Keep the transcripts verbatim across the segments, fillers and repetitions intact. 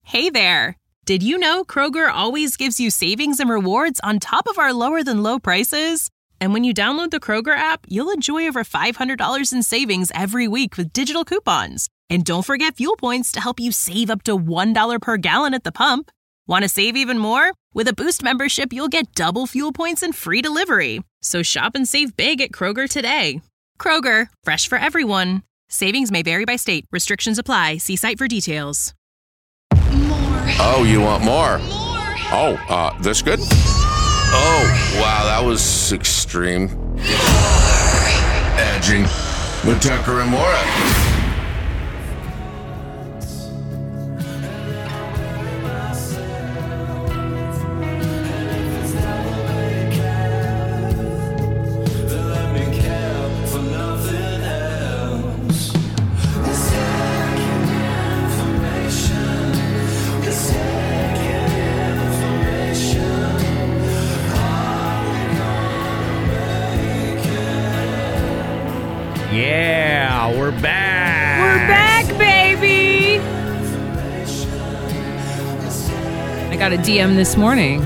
Hey there! Did you know Kroger always gives you savings and rewards on top of our lower-than-low prices? And when you download the Kroger app, you'll enjoy over five hundred dollars in savings every week with digital coupons. And don't forget fuel points to help you save up to one dollar per gallon at the pump. Want to save even more? With a Boost membership, you'll get double fuel points and free delivery. So shop and save big at Kroger today. Kroger, fresh for everyone. Savings may vary by state. Restrictions apply. See site for details. Oh, you want more? More. Oh, uh, this good? Oh, wow, that was extreme. Edging with Tucker and Maura. Yeah, we're back. We're back, baby. I got a D M this morning.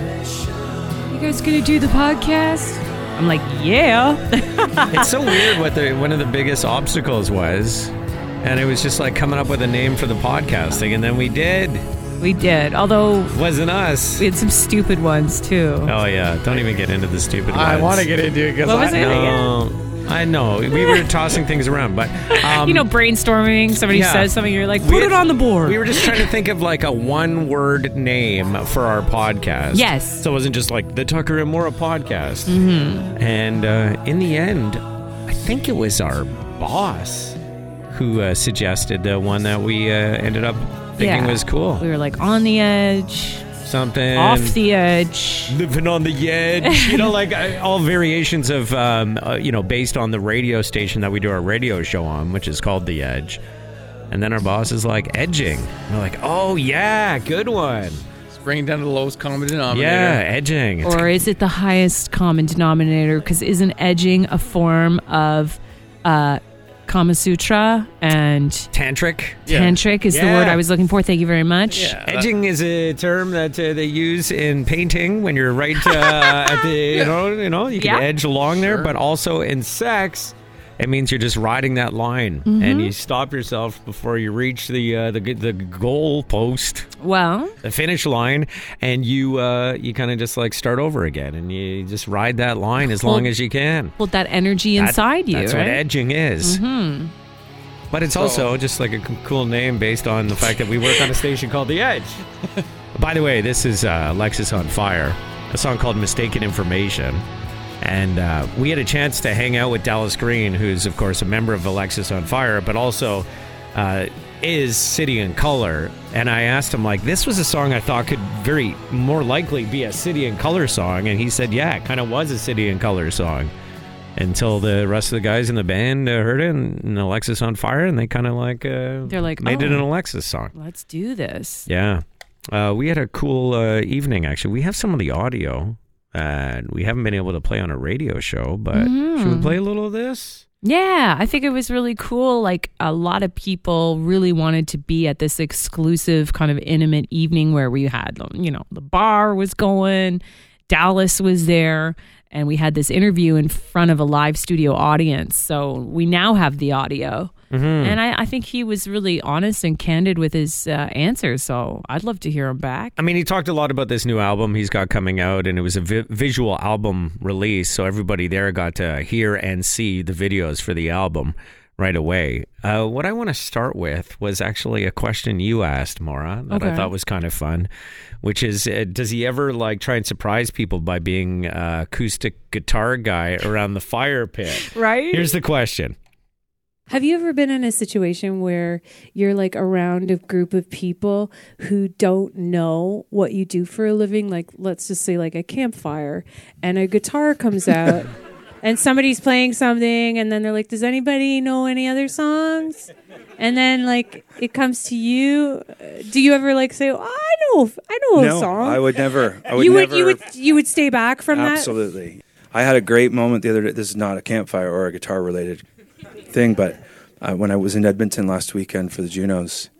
You guys gonna do the podcast? I'm like, yeah. It's so weird what the one of the biggest obstacles was. And it was just like coming up with a name for the podcasting, and then we did. We did, although it wasn't us. We had some stupid ones too. Oh yeah, don't even get into the stupid ones. I want to get into it because what was I it know. again? I know. We were tossing things around, but... Um, you know, brainstorming, somebody yeah. says something, you're like, put we, it on the board. We were just trying to think of like a one-word name for our podcast. Yes. So it wasn't just like the Tucker and Maura podcast. Mm-hmm. And uh, in the end, I think it was our boss who uh, suggested the one that we uh, ended up thinking yeah. was cool. We were like, on the edge... Something off the edge, living on the edge, you know, like uh, all variations of, um, uh, you know, based on the radio station that we do our radio show on, which is called The Edge. And then our boss is like, edging. And we're like, oh, yeah, good one. Just bring it down to the lowest common denominator. Yeah, edging. It's or is it the highest common denominator? Because isn't edging a form of uh, Kama Sutra and tantric? Yeah. Tantric is yeah. the word I was looking for. Thank you very much. Yeah, edging is a term that uh, they use in painting when you're right uh, at the, you know, you know, you can yeah. edge along there, sure. but also in sex, it means you're just riding that line mm-hmm. and you stop yourself before you reach the uh, the the goal post. Well, the finish line, and you uh, you kind of just like start over again, and you just ride that line as long as you can. Hold that energy that, inside you. That's right? what edging is. Mm-hmm. But it's so, also just like a cool name based on the fact that we work on a station called The Edge. By the way, this is uh, Alexisonfire, a song called Mistaken Information. And uh, we had a chance to hang out with Dallas Green, who's, of course, a member of Alexisonfire, but also uh, is City in Color. And I asked him, like, this was a song I thought could very more likely be a City in Color song. And he said, yeah, it kind of was a City in Color song. Until the rest of the guys in the band uh, heard it, and, and Alexisonfire, and they kind of like, uh, They're like made oh, it an Alexis song. Let's do this. Yeah. Uh, we had a cool uh, evening, actually. We have some of the audio. Uh, we haven't been able to play on a radio show, but mm. should we play a little of this? Yeah, I think it was really cool. Like, a lot of people really wanted to be at this exclusive kind of intimate evening where we had, you know, the bar was going, Dallas was there, and we had this interview in front of a live studio audience. So we now have the audio. Mm-hmm. And I, I think he was really honest and candid with his uh, answers. So I'd love to hear him back. I mean, he talked a lot about this new album he's got coming out, and it was a vi- visual album release. So everybody there got to hear and see the videos for the album right away. Uh, what I want to start with was actually a question you asked, Maura, that okay. I thought was kind of fun, which is, uh, does he ever like try and surprise people by being an acoustic guitar guy around the fire pit? Right. Here's the question. Have you ever been in a situation where you're like around a group of people who don't know what you do for a living? Like, let's just say like a campfire, and a guitar comes out and somebody's playing something, and then they're like, does anybody know any other songs? And then like it comes to you. Do you ever like say, oh, I know, I know no, a song? I would never. I would you never. would, you would, you would stay back from absolutely. that? Absolutely. I had a great moment the other day. This is not a campfire or a guitar related thing, but uh, when I was in Edmonton last weekend for the Junos,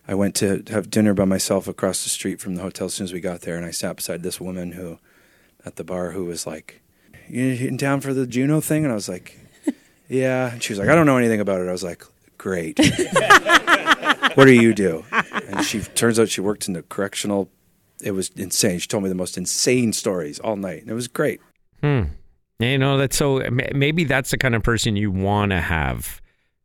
I went to have dinner by myself across the street from the hotel as soon as we got there, and I sat beside this woman who, at the bar, who was like, "You in town for the Juno thing?" And I was like, "Yeah." And she was like, "I don't know anything about it." I was like, "Great." "What do you do?" And she turns out she worked in the correctional. It was insane. She told me the most insane stories all night, and it was great. Hmm. You know, that's so. Maybe that's the kind of person you want to have,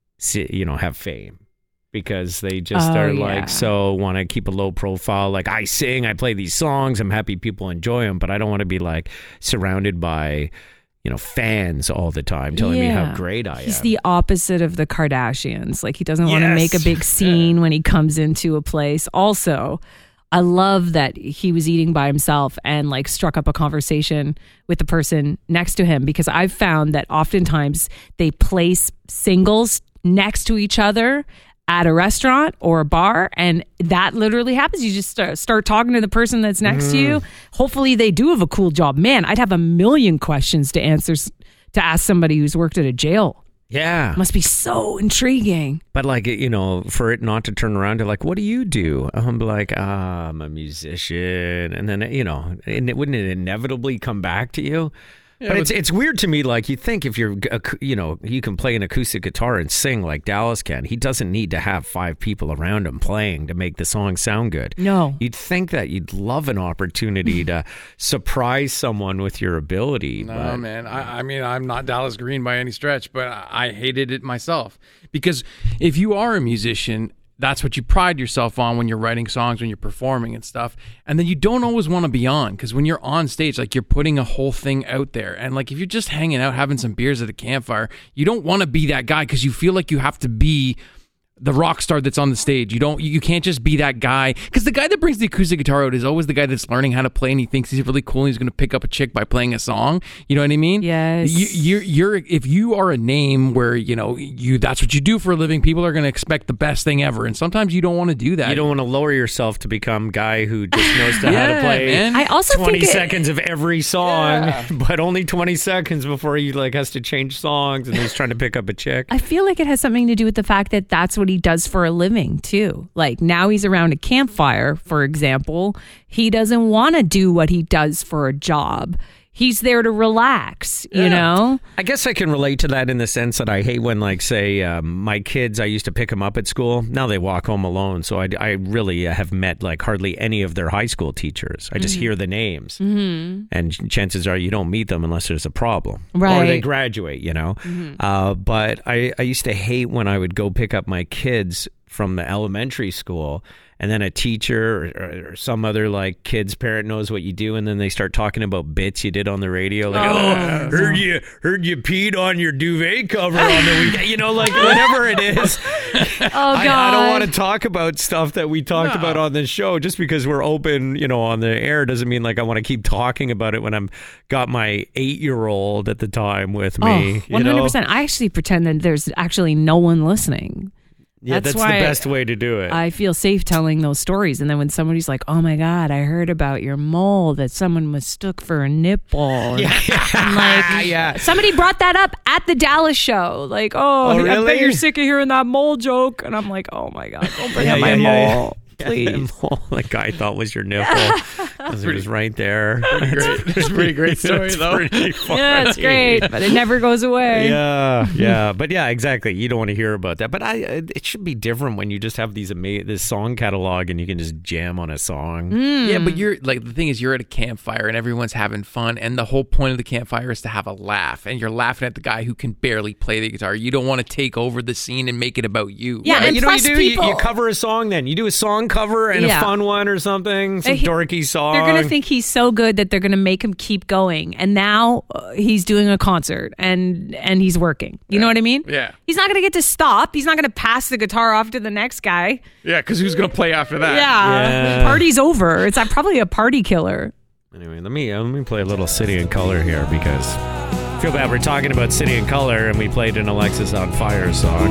you know, have fame. Because they just Oh, are yeah. like, so want to keep a low profile. Like, I sing, I play these songs, I'm happy people enjoy them, but I don't want to be like surrounded by, you know, fans all the time telling me Yeah. how great I He's am. the opposite of the Kardashians. Like, he doesn't want to Yes. make a big scene when he comes into a place. Also, I love that he was eating by himself and like struck up a conversation with the person next to him, because I've found that oftentimes they place singles next to each other at a restaurant or a bar, and that literally happens. You just start, start talking to the person that's next to you. Hopefully they do have a cool job. Man, I'd have a million questions to answer s- to ask somebody who's worked at a jail. Yeah. Must be so intriguing. But like, you know, for it not to turn around to like, what do you do? I'm like, ah, I'm a musician. And then, you know, and it, wouldn't it inevitably come back to you? Yeah, but but- it's it's weird to me. Like, you think if you're, ac- you know, you can play an acoustic guitar and sing like Dallas can. He doesn't need to have five people around him playing to make the song sound good. No. You'd think that you'd love an opportunity to surprise someone with your ability. No, but- man. I, I mean, I'm not Dallas Green by any stretch, but I, I hated it myself. Because if you are a musician, that's what you pride yourself on when you're writing songs, when you're performing and stuff. And then you don't always want to be on, because when you're on stage, like, you're putting a whole thing out there. And like, if you're just hanging out, having some beers at a campfire, you don't want to be that guy, because you feel like you have to be the rock star that's on the stage. You don't, you can't just be that guy, because the guy that brings the acoustic guitar out is always the guy that's learning how to play, and he thinks he's really cool and he's going to pick up a chick by playing a song. You know what I mean? Yes. You, you're, you're, if you are a name where, you know, you, that's what you do for a living, people are going to expect the best thing ever. And sometimes you don't want to do that. You don't want to lower yourself to become guy who just knows to how Yeah, to play man. I also twenty think it- seconds of every song, Yeah. but only twenty seconds before he like has to change songs and he's trying to pick up a chick. I feel like it has something to do with the fact that that's what he does for a living too. Like, now he's around a campfire, for example. He doesn't want to do what he does for a job. He's there to relax, you know? I guess I can relate to that in the sense that I hate when, like, say, um, my kids, I used to pick them up at school. Now they walk home alone. So I, I really have met, like, hardly any of their high school teachers. I just hear the names. Mm-hmm. And chances are you don't meet them unless there's a problem. Or Right. they graduate, you know? Uh, but I, I used to hate when I would go pick up my kids from the elementary school, and then a teacher or, or some other like kid's parent knows what you do, and then they start talking about bits you did on the radio, like, oh, Oh. heard you heard you peed on your duvet cover on the weekend, you know, like whatever it is. Oh, God. I, I don't want to talk about stuff that we talked No. about on this show. Just because we're open, you know, on the air doesn't mean like I want to keep talking about it when I'm got my eight year old at the time with me. Oh, you one know? hundred percent. I actually pretend that there's actually no one listening. Yeah, That's that's, the why best way to do it. I feel safe telling those stories. And then when somebody's like, oh my God, I heard about your mole that someone mistook for a nipple. And I'm like, Yeah. somebody brought that up at the Dallas show. Like, oh, Oh, I really? bet you're sick of hearing that mole joke. And I'm like, oh my God, don't bring Yeah, up my yeah, yeah, yeah. mole. Please. The guy thought was your nipple. It was right there. Great. It's a pretty great story, That's though. pretty funny. Yeah, it's great, but it never goes away. Yeah, yeah, but yeah, exactly. You don't want to hear about that, but I. It should be different when you just have these ama- this song catalog and you can just jam on a song. Yeah, but you're like, the thing is, you're at a campfire and everyone's having fun, and the whole point of the campfire is to have a laugh, and you're laughing at the guy who can barely play the guitar. You don't want to take over the scene and make it about you. Yeah, But and you know what plus you do? You, people- you cover a song, then you do a song cover and Yeah. a fun one or something, some Uh, he- dorky song. They're going to think he's so good that they're going to make him keep going. And now uh, he's doing a concert and and he's working. You know what I mean? Yeah. He's not going to get to stop. He's not going to pass the guitar off to the next guy. Yeah, because who's going to play after that? Yeah. Yeah. Party's over. It's uh, probably a party killer. Anyway, let me uh, let me play a little City and Color here because I feel bad we're talking about City and Color and we played an Alexis on Fire song.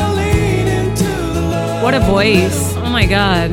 What a voice. Oh my God.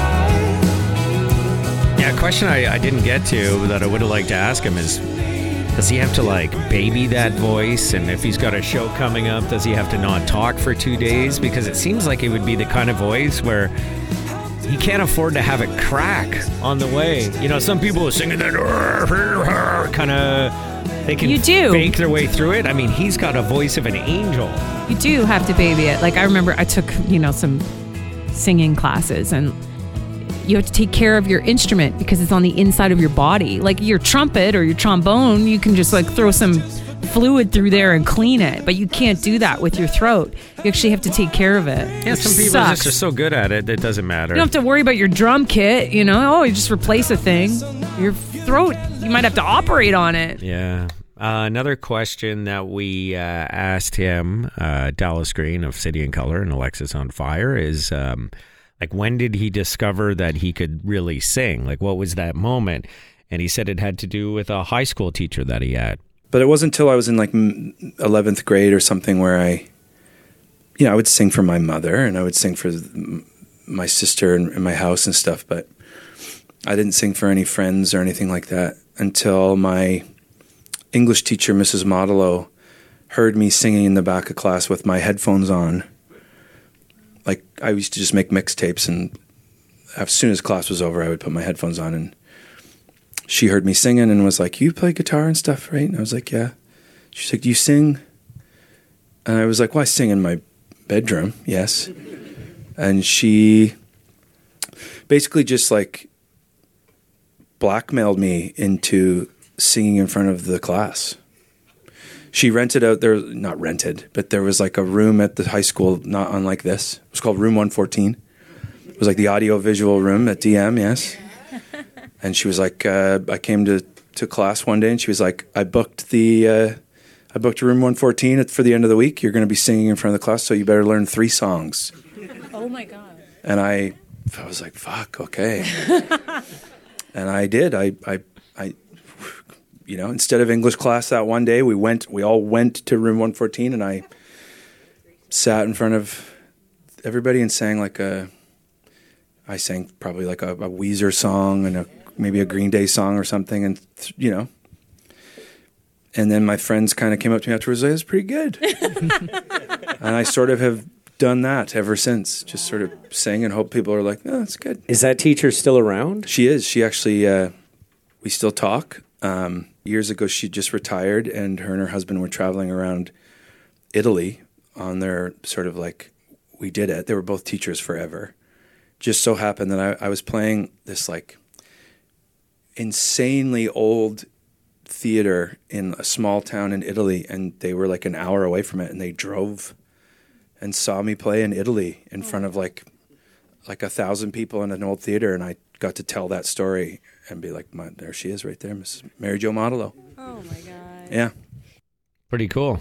Yeah, a question I, I didn't get to that I would have liked to ask him is Does he have to like baby that voice? And if he's got a show coming up, does he have to not talk for two days? Because it seems like it would be the kind of voice where he can't afford to have it crack on the way. You know, some people are singing that kind of, they can You do. fake their way through it. I mean, he's got a voice of an angel. You do have to baby it. Like I remember I took, you know, some singing classes, and you have to take care of your instrument because it's on the inside of your body. Like your trumpet or your trombone, you can just like throw some fluid through there and clean it, but you can't do that with your throat. You actually have to take care of it. Yeah, some people sucks. just are so good at it, it doesn't matter. You don't have to worry about your drum kit, you know? Oh, you just replace a thing. Your throat, you might have to operate on it. Yeah. Uh, another question that we uh, asked him, uh, Dallas Green of City and Color and Alexis on Fire, is um, like, when did he discover that he could really sing? Like, what was that moment? And he said it had to do with a high school teacher that he had. But it wasn't until I was in like eleventh grade or something where I, you know, I would sing for my mother and I would sing for my sister in, in my house and stuff. But I didn't sing for any friends or anything like that until my English teacher, Missus Modelow, heard me singing in the back of class with my headphones on. Like I used to just make mixtapes, and as soon as class was over, I would put my headphones on, and she heard me singing and was like, "You play guitar and stuff, right?" And I was like, "Yeah." She's like, "Do you sing?" And I was like, "Well, I sing in my bedroom, yes." And she basically just like blackmailed me into singing in front of the class. She rented out there, not rented, but there was like a room at the high school, not unlike this. It was called Room one fourteen. It was like the audio visual room at D M, yes. And she was like, uh, I came to, to class one day, and she was like, I booked the, uh, I booked room one fourteen for the end of the week. You're going to be singing in front of the class, so you better learn three songs. Oh my God. And I, I was like, fuck, okay. And I did. I, I, I, you know, instead of English class that one day, we went, we all went to room one fourteen, and I sat in front of everybody and sang like a, I sang probably like a, a Weezer song and a, maybe a Green Day song or something, and you know. And then my friends kind of came up to me afterwards and said, "It's pretty good." And I sort of have done that ever since, just sort of sang and hope people are like, "Oh, that's good." Is that teacher still around? She is. She actually, uh, we still talk. Um, years ago, she just retired, and her and her husband were traveling around Italy on their sort of like, we did it. They were both teachers forever. Just so happened that I, I was playing this like insanely old theater in a small town in Italy, and they were like an hour away from it, and they drove and saw me play in Italy in front of like like a thousand people in an old theater, and I got to tell that story and be like, My, there she is right there, Missus Mary Jo Modelow. Oh my God. Yeah. Pretty cool.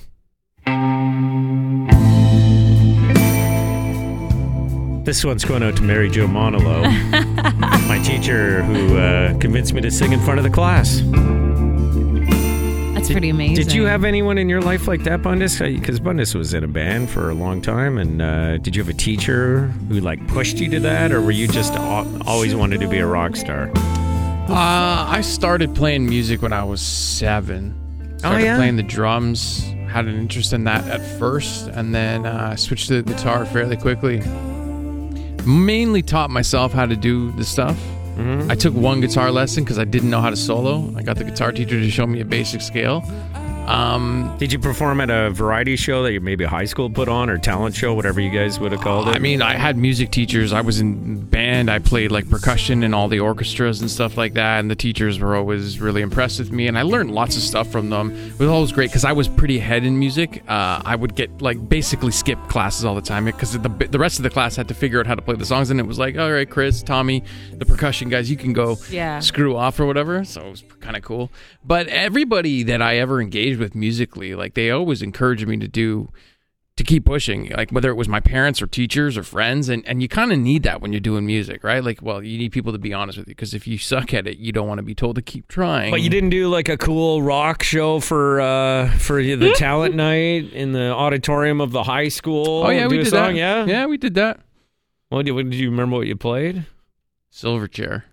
This one's going out to Mary Jo Modelow, my teacher who uh, convinced me to sing in front of the class. That's pretty amazing. Did you have anyone in your life like that, Bundes? Because Bundes was in a band for a long time, and uh, did you have a teacher who like pushed you to that, or were you just al- always wanted to be a rock star? Uh, I started playing music when I was seven. Started oh, yeah? playing the drums. Had an interest in that at first, and then uh, switched to the guitar fairly quickly. Mainly taught myself how to do the stuff. Mm-hmm. I took one guitar lesson because I didn't know how to solo. I got the guitar teacher to show me a basic scale. Um, Did you perform at a variety show that maybe a high school put on, or talent show, whatever you guys would have called it? I mean, I had music teachers. I was in band. I played like percussion in all the orchestras and stuff like that. And the teachers were always really impressed with me. And I learned lots of stuff from them. It was always great because I was pretty ahead in music. Uh, I would get like basically skip classes all the time because the the rest of the class had to figure out how to play the songs. And it was like, all right, Chris, Tommy, the percussion guys, you can go Yeah. screw off or whatever. So it was kind of cool. But everybody that I ever engaged with musically, like they always encouraged me to do, to keep pushing, like whether it was my parents or teachers or friends. And, and you kind of need that when you're doing music, right? Like, well, you need people to be honest with you, because if you suck at it, you don't want to be told to keep trying. But you didn't do like a cool rock show for uh, for the talent night in the auditorium of the high school? Oh, yeah, do we a did song? that. Yeah? Yeah, we did that. What did, what, did you remember what you played? Silverchair.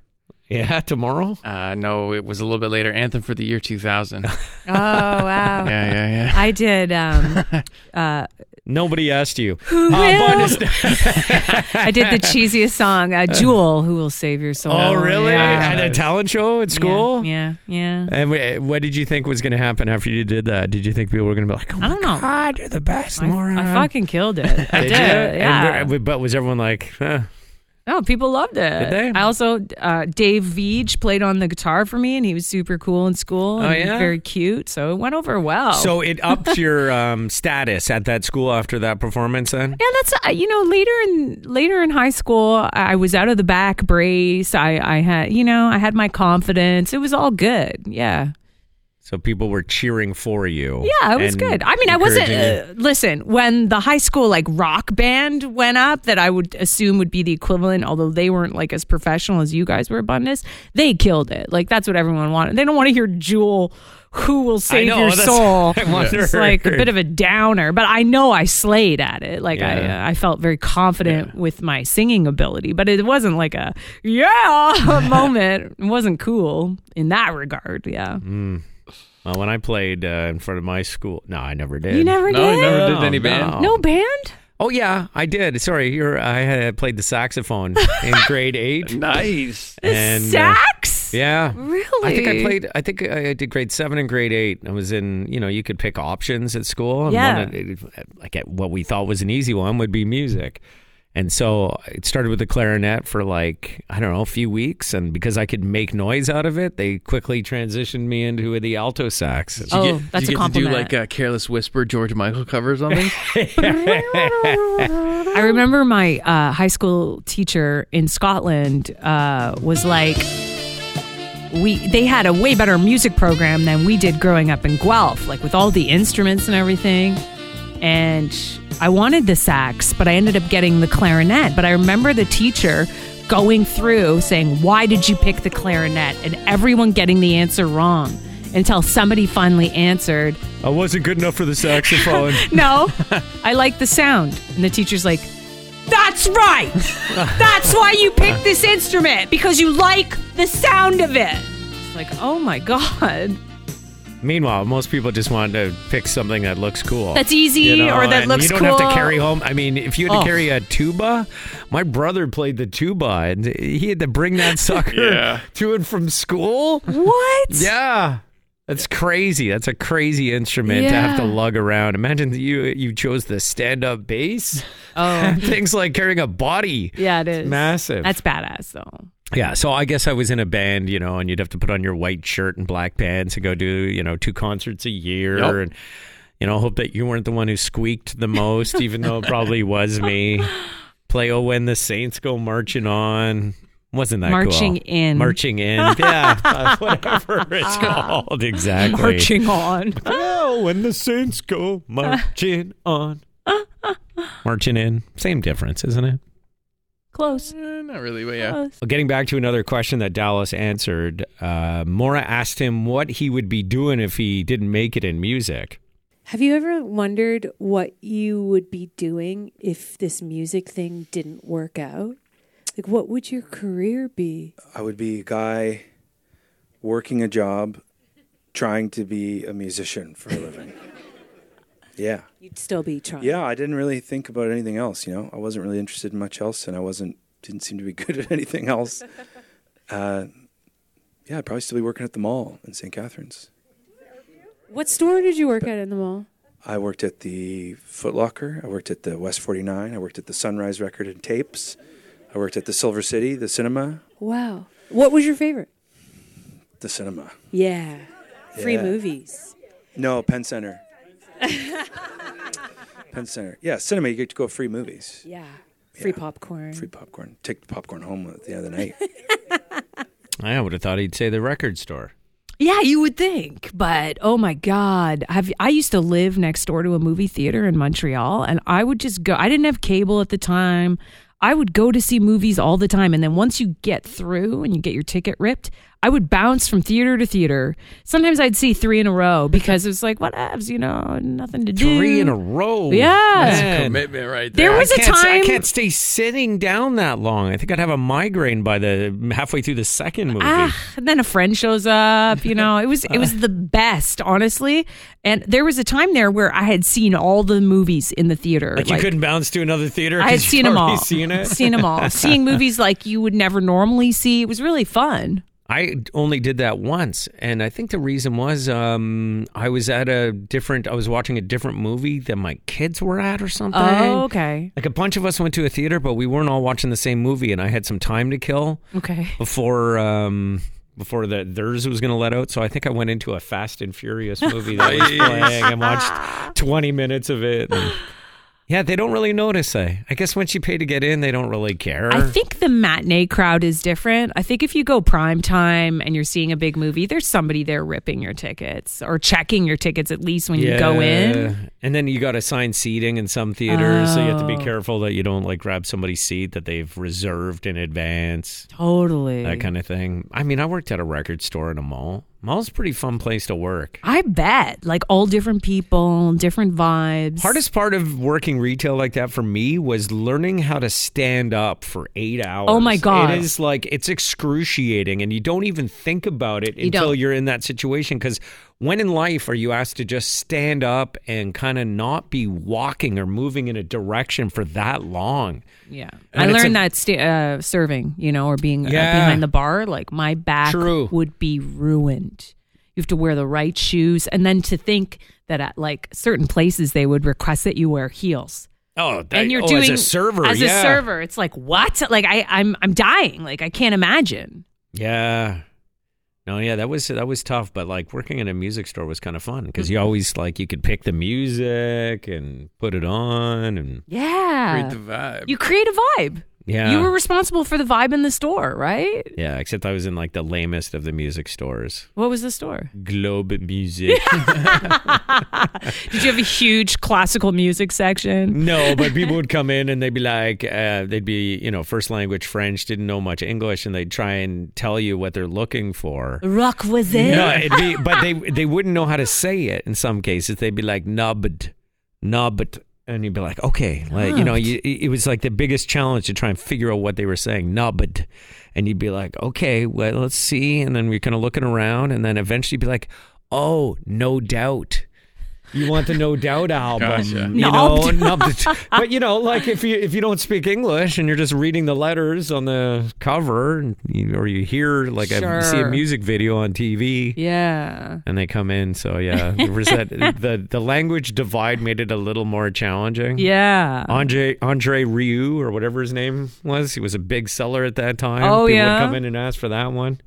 Yeah, tomorrow? Uh, no, it was a little bit later. Anthem for the year two thousand. Oh, wow. Yeah, yeah, yeah. I did. Um, uh, Nobody asked you. Who Uh, will? bonus- I did the cheesiest song, uh, Jewel, Who Will Save Your Soul. oh, really? Yeah. At a talent show at school? Yeah, yeah. yeah. And wh- what did you think was going to happen after you did that? Did you think people were going to be like, oh my I don't know. God, you're the best, I, Maura? I fucking killed it. I did. Did you? Yeah. And, were- but was everyone like, huh? No, people loved it. Did they? I also, uh, Dave Veach played on the guitar for me, and he was super cool in school. And Oh, yeah? very cute. So it went over well. So it upped your um, status at that school after that performance then? yeah, that's uh, you know later in later in high school, I was out of the back brace. I I had you know I had my confidence. It was all good. Yeah. So people were cheering for you. Yeah, it was and good. I mean, I wasn't. encouraging Uh, listen, when the high school like rock band went up, that I would assume would be the equivalent, although they weren't like as professional as you guys were, Bundes. They killed it. Like that's what everyone wanted. They don't want to hear Jewel, Who Will Save know, Your that's- Soul. I wondered. It's like a bit of a downer, but I know I slayed at it. Like Yeah. I, uh, I felt very confident with my singing ability, but it wasn't like a yeah moment. It wasn't cool in that regard. Yeah, Mm. Well, when I played uh, in front of my school, no, I never did. you never No, did. you never did No, any band? no. No band. Oh yeah, I did. Sorry, you're. I had played the saxophone in grade eight. Nice. And, uh, Sax? Yeah, Really? I think I played. I think I did grade seven and grade eight. I was in. You know, you could pick options at school. And Yeah. one of- like at what we thought was an easy one would be music. And so it started with the clarinet for like, I don't know, a few weeks. And because I could make noise out of it, they quickly transitioned me into the alto sax. Did you Oh, get, that's did you a get to do compliment. like a Careless Whisper George Michael cover or something? I remember my uh, high school teacher in Scotland uh, was like, we they had a way better music program than we did growing up in Guelph, like with all the instruments and everything. And I wanted the sax, but I ended up getting the clarinet. But I remember the teacher going through saying, why did you pick the clarinet? And everyone getting the answer wrong until somebody finally answered, I wasn't good enough for the saxophone. no, I like the sound. And the teacher's like, that's right. That's why you picked this instrument, because you like the sound of it. It's like, oh my God. Meanwhile, most people just want to pick something that looks cool. That's easy, You know, or that and looks you don't cool. have to carry home. I mean, if you had to Oh. carry a tuba, my brother played the tuba, and he had to bring that sucker Yeah. to and from school. What? Yeah, that's crazy. That's a crazy instrument to have to Yeah. lug around. Imagine that you you chose the stand-up bass. Oh, Things like carrying a body. yeah, it is. Massive. That's badass, though. Yeah, so I guess I was in a band, you know, and you'd have to put on your white shirt and black pants and go do, you know, two concerts a year Yep. and, you know, hope that you weren't the one who squeaked the most, even though it probably was me. Play Oh When the Saints Go Marching On. Wasn't that Marching cool? in. Marching in. Yeah, uh, whatever it's called. Exactly. Marching on. Oh, when the Saints go marching on. Marching in. Same difference, isn't it? Close. Eh, not really, but yeah. Close. Well, getting back to another question that Dallas answered, uh, Maura asked him what he would be doing if he didn't make it in music. Have you ever wondered what you would be doing if this music thing didn't work out? Like, what would your career be? I would be a guy working a job, trying to be a musician for a living. Yeah. You'd still be trying. Yeah, I didn't really think about anything else, you know. I wasn't really interested in much else, and I wasn't didn't seem to be good at anything else. Uh, yeah, I'd probably still be working at the mall in Saint Catharines. What store did you work at in the mall? I worked at the Foot Locker. I worked at the West forty-nine. I worked at the Sunrise Record and Tapes. I worked at the Silver City, the cinema. Wow. What was your favorite? The cinema. Yeah. Free Yeah. movies. No, Penn Center. Penn Center. Yeah, cinema, you get to go free movies. Yeah. Free Yeah. popcorn. Free popcorn. Take the popcorn home at the end of the night. I would have thought he'd say the record store. Yeah, you would think, but oh my God, have I used to live next door to a movie theater in Montreal, and I would just go. I didn't have cable at the time. I would go to see movies all the time, and then once you get through and you get your ticket ripped, I would bounce from theater to theater. Sometimes I'd see three in a row because it was like, what abs, you know, nothing to do. Three in a row. Yeah. That's Man. a commitment right there. There was I a can't, s- I time- can't stay sitting down that long. I think I'd have a migraine by the halfway through the second movie. Ah, and then a friend shows up, you know. It was it was the best, honestly. And there was a time there where I had seen all the movies in the theater. like, you couldn't bounce to another theater. I had 'cause you'd seen them already all. Seen it. Seen them all. Seeing movies like you would never normally see. It was really fun. I only did that once, and I think the reason was um, I was at a different. I was watching a different movie than my kids were at, or something. Oh, okay. Like a bunch of us went to a theater, but we weren't all watching the same movie, and I had some time to kill Okay. before um, before the theirs was going to let out. So I think I went into a Fast and Furious movie that was playing and watched twenty minutes of it. And, yeah, they don't really notice. I, I guess once you pay to get in, they don't really care. I think the matinee crowd is different. I think if you go prime time and you're seeing a big movie, there's somebody there ripping your tickets or checking your tickets at least when you go in. And then you got assigned seating in some theaters, so you have to be Oh. careful that you don't like grab somebody's seat that they've reserved in advance, Totally. that kind of thing. I mean, I worked at a record store in a mall. Mall's a pretty fun place to work. I bet. Like all different people, different vibes. Hardest part of working retail like that for me was learning how to stand up for eight hours. Oh my God. It is like, it's excruciating, and you don't even think about it You until don't. you're in that situation. Because when in life are you asked to just stand up and kind of not be walking or moving in a direction for that long? Yeah. And I it's learned a- that sta- uh, serving, you know, or being uh, Yeah. behind the bar, like my back True. would be ruined. You have to wear the right shoes. And then to think that at like certain places they would request that you wear heels. Oh, that, And you're oh, doing as a server. As yeah. a server, it's like what? Like I, I'm, I'm dying. Like I can't imagine. Yeah. No, yeah, that was that was tough, but like working in a music store was kind of fun because you always like you could pick the music and put it on, and Yeah, Create the vibe. you create a vibe. yeah, You were responsible for the vibe in the store, right? yeah. Except I was in like the lamest of the music stores, What was the store? Globe Music. Did you have a huge classical music section? No, but people would come in and they'd be like, uh, they'd be you know first language French, didn't know much English, and they'd try and tell you what they're looking for. Rock was it? No, it'd be, but they they wouldn't know how to say it. In some cases, they'd be like nubbed, nubbed, and you'd be like, okay, like you know, you, it was like the biggest challenge to try and figure out what they were saying, nubbed, and you'd be like, okay, well, let's see, and then we're kind of looking around, and then eventually you'd be like, oh, no doubt. You want the No Doubt album, Gotcha. you know? Nubbed. nubbed. But you know, like if you if you don't speak English and you're just reading the letters on the cover, and you, or you hear like a, see a Sure. music video on T V, Yeah. and they come in. So yeah, there was that, the the language divide made it a little more challenging. Yeah. Andre Andre Rieu or whatever his name was, he was a big seller at that time. Oh, People yeah? would come in and ask for that one.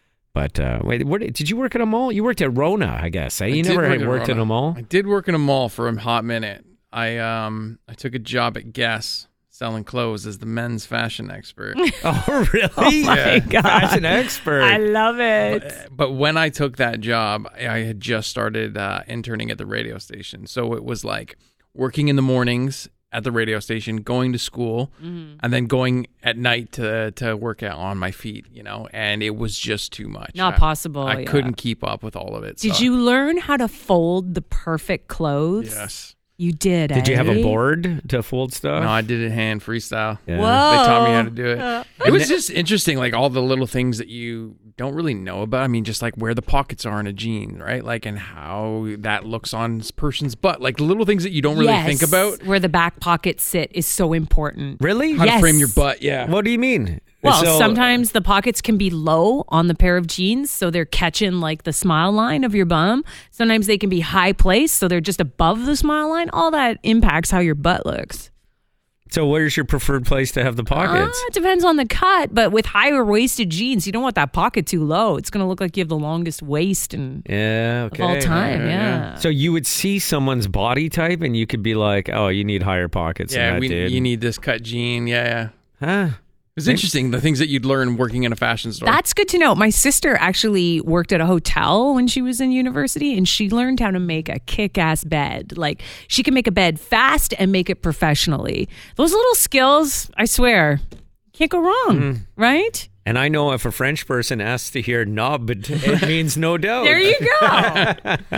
But uh, wait, what, did you work at a mall? You worked at Rona, I guess. Eh? I You did never work had at worked in Rona. a mall. I did work in a mall for a hot minute. I um I took a job at Guess selling clothes as the men's fashion expert. Oh, really? Oh my Yeah. God. Fashion expert. I love it. But, but when I took that job, I had just started uh, interning at the radio station. So it was like working in the mornings at the radio station, going to school, Mm-hmm. and then going at night to to work out on my feet, you know, and it was just too much. Not I- possible, I yeah. couldn't keep up with all of it. Did so- you learn how to fold the perfect clothes? Yes. You did, Did you have a eh? board to fold stuff? No, I did it hand freestyle. Yeah. Whoa. They taught me how to do it. Uh, It was just interesting, like all the little things that you don't really know about. I mean, just like where the pockets are in a jean, right? Like, and how that looks on a person's butt. Like little things that you don't really yes, think about. where the back pockets sit is so important. Really? How Yes. to frame your butt, yeah. What do you mean? Well, So- sometimes the pockets can be low on the pair of jeans, so they're catching like the smile line of your bum. Sometimes they can be high placed, so they're just above the smile line. All that impacts how your butt looks. So where's your preferred place to have the pockets? Uh, it depends on the cut, but with higher waisted jeans, you don't want that pocket too low. It's going to look like you have the longest waist and yeah, okay. of all time. Yeah, Yeah. yeah. So you would see someone's body type and you could be like, oh, you need higher pockets than Yeah, that we, dude. you need this cut jean. Yeah, yeah. Huh? It was interesting, the things that you'd learn working in a fashion store. That's good to know. My sister actually worked at a hotel when she was in university, and she learned how to make a kick-ass bed. Like, she can make a bed fast and make it professionally. Those little skills, I swear, Can't go wrong, Mm. right? And I know if a French person asks to hear knob, it, it means no doubt. There you go.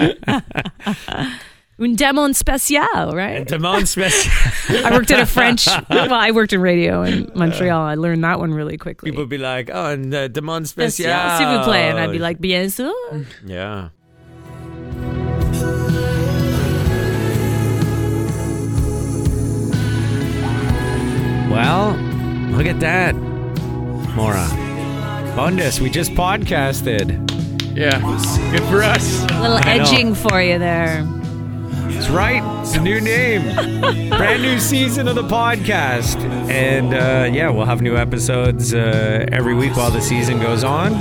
Un demon spécial, right? Demon spécial. I worked at a French, well, I worked in radio in Montreal. I learned that one really quickly. People would be like, oh, and uh, demon spécial. Spécial, s'il vous plaît. And I'd be like, bien sûr. Yeah. Well, look at that, Maura. Bundus, we just podcasted. Yeah, good for us. A little I know. edging for you there. That's right. It's a new name. Brand new season of the podcast. And uh, yeah, we'll have new episodes uh, every week while the season goes on.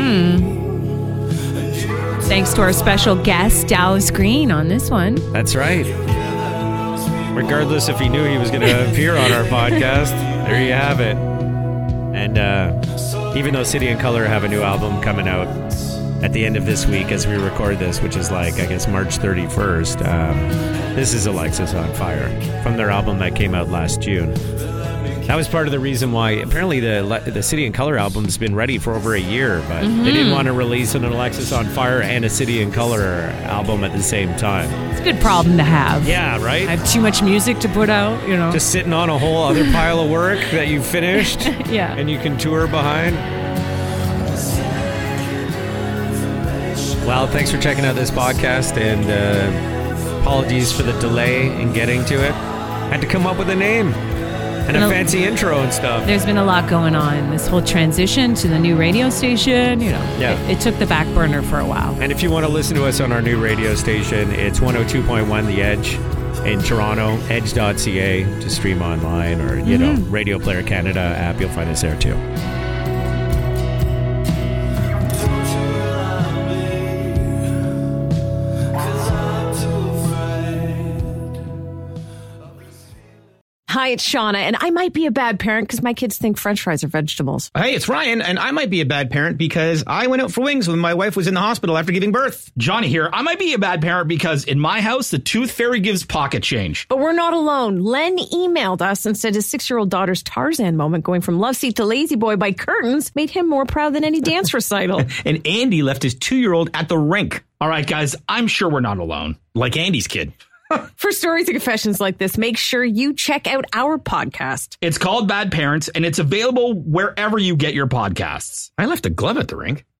Thanks to our special guest, Dallas Green, on this one. That's right. Regardless if he knew he was going to appear on our podcast, there you have it. And uh, even though City and Colour have a new album coming out at the end of this week as we record this, which is like, I guess, March thirty-first, um, this is Alexis on Fire from their album that came out last June. That was part of the reason why apparently the the City and Colour album's been ready for over a year, but Mm-hmm. they didn't want to release an Alexis on Fire and a City and Colour album at the same time. It's a good problem to have. Yeah, right? I have too much music to put out, you know. Just sitting on a whole other pile of work that you finished yeah. and you can tour behind. Well, thanks for checking out this podcast, and uh, apologies for the delay in getting to it. Had to come up with a name and a No. fancy intro and stuff. There's been a lot going on. This whole transition to the new radio station, you know, Yeah. it, it took the back burner for a while. And if you want to listen to us on our new radio station, it's one oh two point one The Edge in Toronto, edge dot c a to stream online, or, you know, Radio Player Canada app. You'll find us there too. Hi, it's Shauna, and I might be a bad parent because my kids think French fries are vegetables. Hey, it's Ryan, and I might be a bad parent because I went out for wings when my wife was in the hospital after giving birth. Johnny here. I might be a bad parent because in my house, the tooth fairy gives pocket change. But we're not alone. Len emailed us and said his six-year-old daughter's Tarzan moment going from love seat to lazy boy by curtains made him more proud than any dance recital. And Andy left his two-year-old at the rink. All right, guys, I'm sure we're not alone. Like Andy's kid. For stories and confessions like this, make sure you check out our podcast. It's called Bad Parents, and it's available wherever you get your podcasts. I left a glove at the rink.